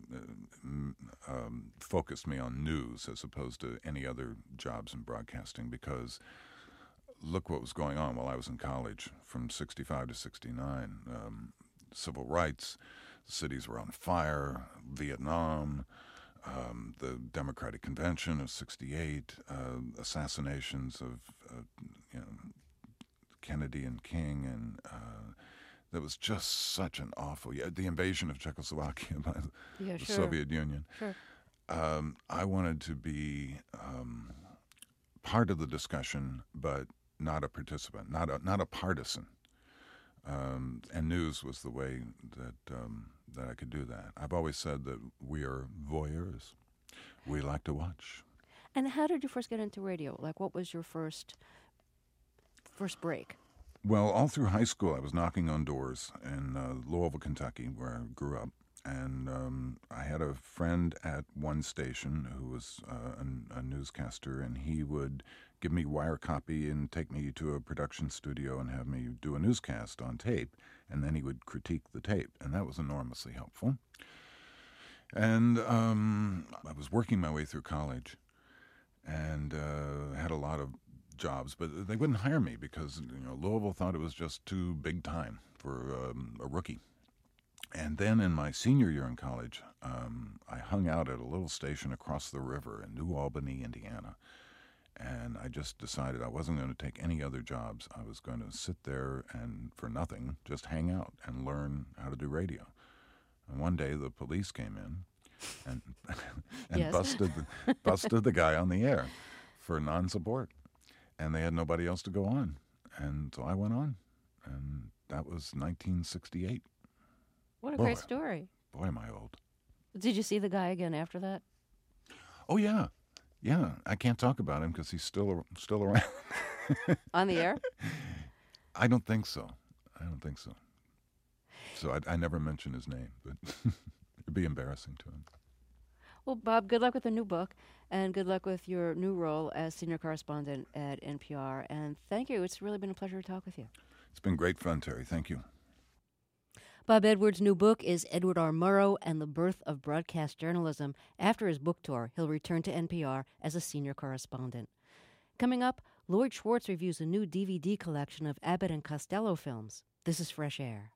uh, um, focused me on news as opposed to any other jobs in broadcasting, because look what was going on while I was in college from sixty-five to sixty-nine. Um, civil rights, the cities were on fire, Vietnam, um, the Democratic Convention of sixty-eight, uh, assassinations of uh, you know, Kennedy and King, and uh, there was just such an awful, yeah, the invasion of Czechoslovakia by the, yeah, the sure. Soviet Union. Sure. Um, I wanted to be um, part of the discussion, but not a participant, not a not a partisan. Um, and news was the way that um, that I could do that. I've always said that we are voyeurs. We like to watch. And how did you first get into radio? Like, what was your first first break? Well, all through high school, I was knocking on doors in uh, Louisville, Kentucky, where I grew up. And um, I had a friend at one station who was uh, a, a newscaster, and he would give me wire copy and take me to a production studio and have me do a newscast on tape, and then he would critique the tape, and that was enormously helpful. And um, I was working my way through college and uh, had a lot of jobs, but they wouldn't hire me because, you know, Louisville thought it was just too big time for um, a rookie. And then in my senior year in college, um, I hung out at a little station across the river in New Albany, Indiana. And I just decided I wasn't going to take any other jobs. I was going to sit there and, for nothing, just hang out and learn how to do radio. And one day the police came in and and Yes. busted the, busted the guy on the air for non-support. And they had nobody else to go on. And so I went on. And that was nineteen sixty-eight. What a Boy. great story. Boy, am I old. Did you see the guy again after that? Oh, yeah. Yeah. I can't talk about him because he's still still around. On the air? I don't think so. I don't think so. So I, I never mention his name, but it'd be embarrassing to him. Well, Bob, good luck with the new book, and good luck with your new role as senior correspondent at N P R. And thank you. It's really been a pleasure to talk with you. It's been great fun, Terry. Thank you. Bob Edwards' new book is Edward R. Murrow and the Birth of Broadcast Journalism. After his book tour, he'll return to N P R as a senior correspondent. Coming up, Lloyd Schwartz reviews a new D V D collection of Abbott and Costello films. This is Fresh Air.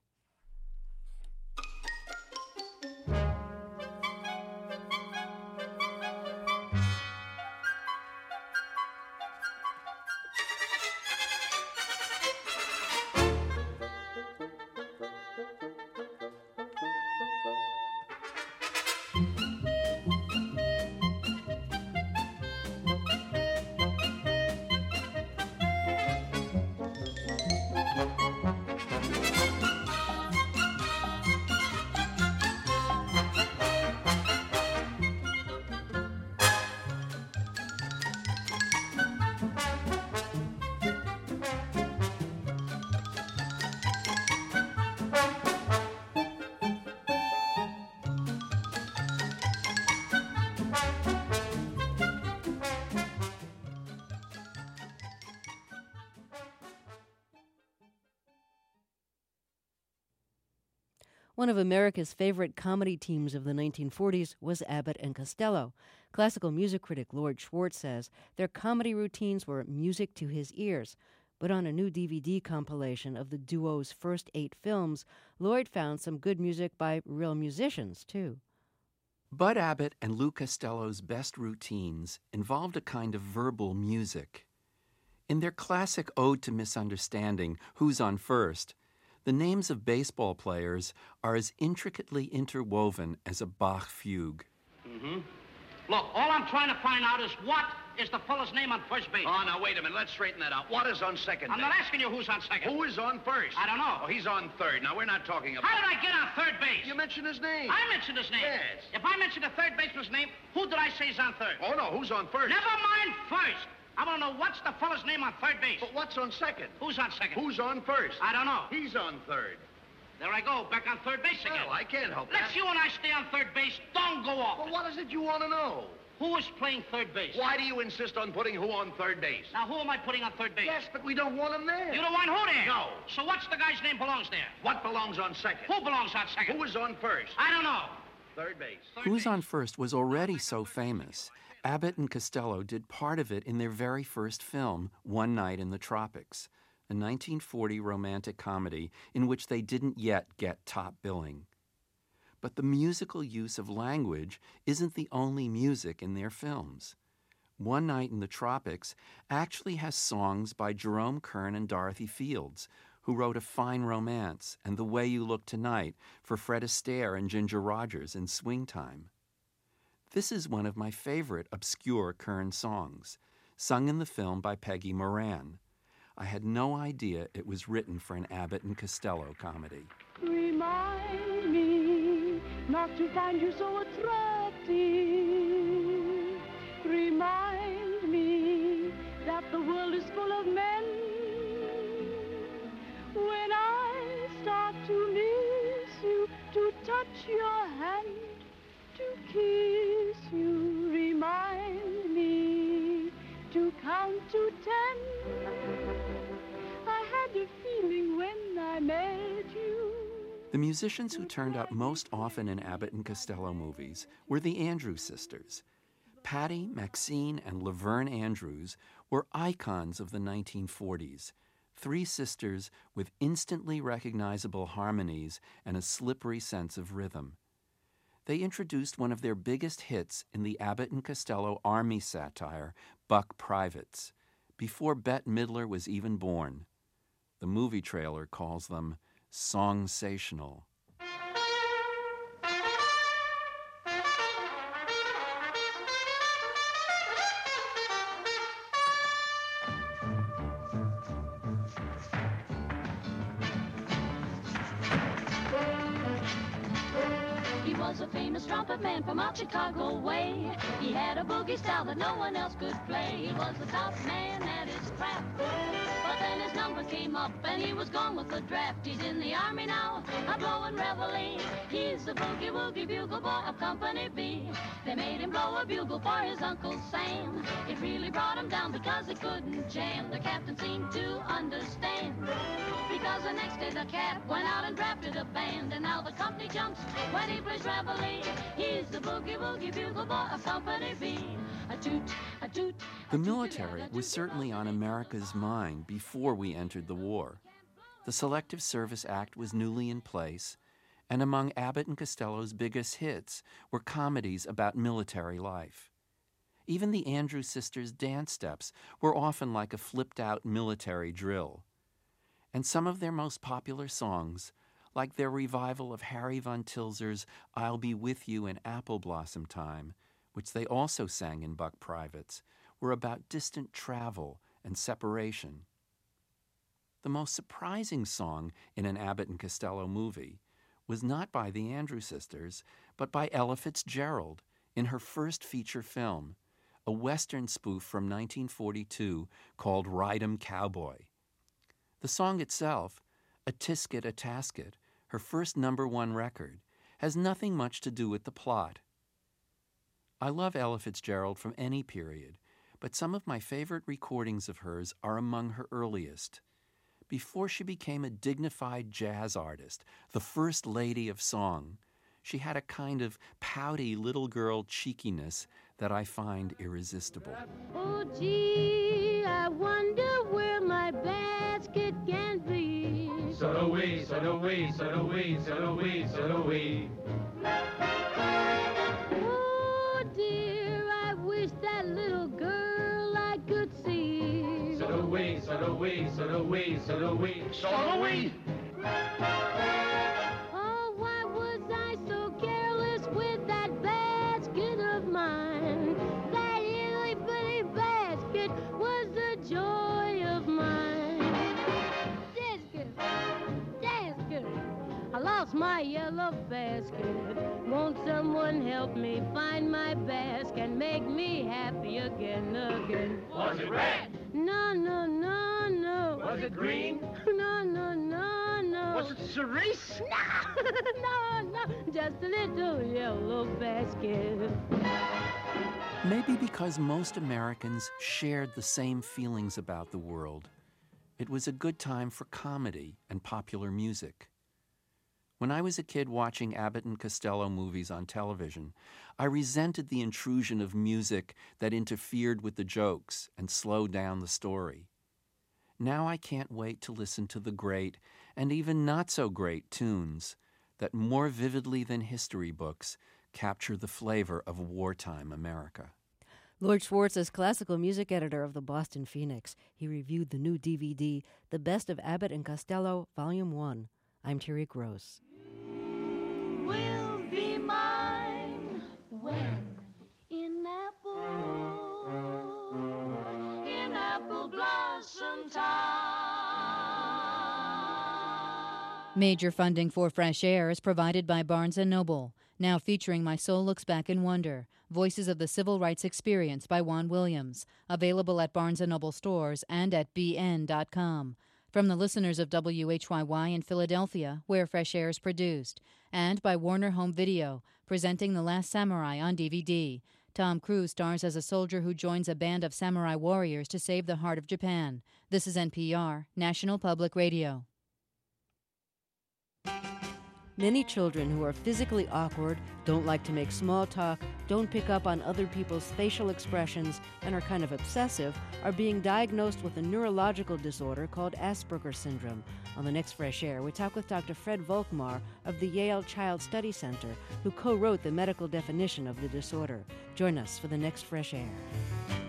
One of America's favorite comedy teams of the nineteen forties was Abbott and Costello. Classical music critic Lord Schwartz says their comedy routines were music to his ears. But on a new D V D compilation of the duo's first eight films, Lloyd found some good music by real musicians, too. Bud Abbott and Lou Costello's best routines involved a kind of verbal music. In their classic Ode to Misunderstanding, Who's on First?, the names of baseball players are as intricately interwoven as a Bach fugue. Mm-hmm. Look, all I'm trying to find out is what is the fellow's name on first base. Oh, now, wait a minute. Let's straighten that out. What is on second I'm base? not asking you who's on second. Who is on first? I don't know. Oh, he's on third. Now, we're not talking about... How did I get on third base? You mentioned his name. I mentioned his name. Yes. If I mentioned the third baseman's name, who did I say is on third? Oh, no, who's on first? Never mind first. I want to know what's the fellow's name on third base. But what's on second? Who's on second? Who's on first? I don't know. He's on third. There I go, back on third base again. Well, I can't help Let's that. you and I stay on third base. Don't go off. Well, what is it you want to know? Who is playing third base? Why do you insist on putting who on third base? Now, who am I putting on third base? Yes, but we don't want him there. You don't want who there? No. So what's the guy's name belongs there? What belongs on second? Who belongs on second? Who is on first? I don't know. Third base. Third Who's base. on First was already so famous. Abbott and Costello did part of it in their very first film, One Night in the Tropics, a nineteen forty romantic comedy in which they didn't yet get top billing. But the musical use of language isn't the only music in their films. One Night in the Tropics actually has songs by Jerome Kern and Dorothy Fields, who wrote A Fine Romance and The Way You Look Tonight for Fred Astaire and Ginger Rogers in Swing Time. This is one of my favorite obscure Kern songs, sung in the film by Peggy Moran. I had no idea it was written for an Abbott and Costello comedy. Remind me not to find you so attractive. Remind me that the world is full of men. When I start to miss you, to touch your hand, to kiss you, remind me to count to ten. I had a feeling when I met you. The musicians who turned up most often in Abbott and Costello movies were the Andrews sisters. Patty, Maxine, and Laverne Andrews were icons of the nineteen forties, three sisters with instantly recognizable harmonies and a slippery sense of rhythm. They introduced one of their biggest hits in the Abbott and Costello Army satire, Buck Privates, before Bette Midler was even born. The movie trailer calls them songsational. He was a famous trumpet man from out Chicago way. He had a boogie style that no one else could play. He was the top man at his craft. But then his number came up and he was gone with the draft. He's in the army now, a blowing reveille. He's the boogie-woogie bugle boy of Company B. They made him blow a bugle for his Uncle Sam. It really brought him down because he couldn't jam. The captain seemed to understand, because the next day the cap went out and drafted a band. And now the company jumps when he plays reveille. He's the boogie-woogie bugle boy of Company B. A toot, a toot. The military was certainly on America's mind before we entered the war. The Selective Service Act was newly in place, and among Abbott and Costello's biggest hits were comedies about military life. Even the Andrews sisters' dance steps were often like a flipped-out military drill. And some of their most popular songs, like their revival of Harry Von Tilzer's I'll Be With You in Apple Blossom Time, which they also sang in Buck Privates, were about distant travel and separation. The most surprising song in an Abbott and Costello movie was not by the Andrews sisters, but by Ella Fitzgerald in her first feature film, a Western spoof from nineteen forty-two called Ride 'em Cowboy. The song itself, A Tisket, a Tasket, her first number one record, has nothing much to do with the plot. I love Ella Fitzgerald from any period, but some of my favorite recordings of hers are among her earliest, before she became a dignified jazz artist, the first lady of song, she had a kind of pouty little girl cheekiness that I find irresistible. Oh, gee, I wonder where my basket can be. So do we, so do we, so do we, so do we, so do we. Oh, dear, I wish that little girl I could see. So do we, so do we, so do we, so do we, so do we. Oh, why was I so careless with that basket of mine? That itty bitty basket was the joy of mine. That's good. That's good. I lost my yellow basket. Won't someone help me find my basket and make me happy again, again? Was it red? No, no, no, no. Was it green? No, no, no, no. Was it cerise? No, no, just a little yellow basket. Maybe because most Americans shared the same feelings about the world, it was a good time for comedy and popular music. When I was a kid watching Abbott and Costello movies on television, I resented the intrusion of music that interfered with the jokes and slowed down the story. Now I can't wait to listen to the great and even not so great tunes that more vividly than history books capture the flavor of wartime America. Lloyd Schwartz is classical music editor of the Boston Phoenix. He reviewed the new D V D, The Best of Abbott and Costello, Volume one. I'm Terry Gross. Will be mine when in apple, in apple blossom time. Major funding for Fresh Air is provided by Barnes and Noble, now featuring My Soul Looks Back in Wonder, Voices of the Civil Rights Experience by Juan Williams, available at Barnes and Noble stores and at b n dot com. From the listeners of W H Y Y in Philadelphia, where Fresh Air is produced, and by Warner Home Video, presenting The Last Samurai on D V D. Tom Cruise stars as a soldier who joins a band of samurai warriors to save the heart of Japan. This is N P R, National Public Radio. Many children who are physically awkward, don't like to make small talk, don't pick up on other people's facial expressions, and are kind of obsessive are being diagnosed with a neurological disorder called Asperger's syndrome. On the next Fresh Air, we talk with Doctor Fred Volkmar of the Yale Child Study Center, who co-wrote the medical definition of the disorder. Join us for the next Fresh Air.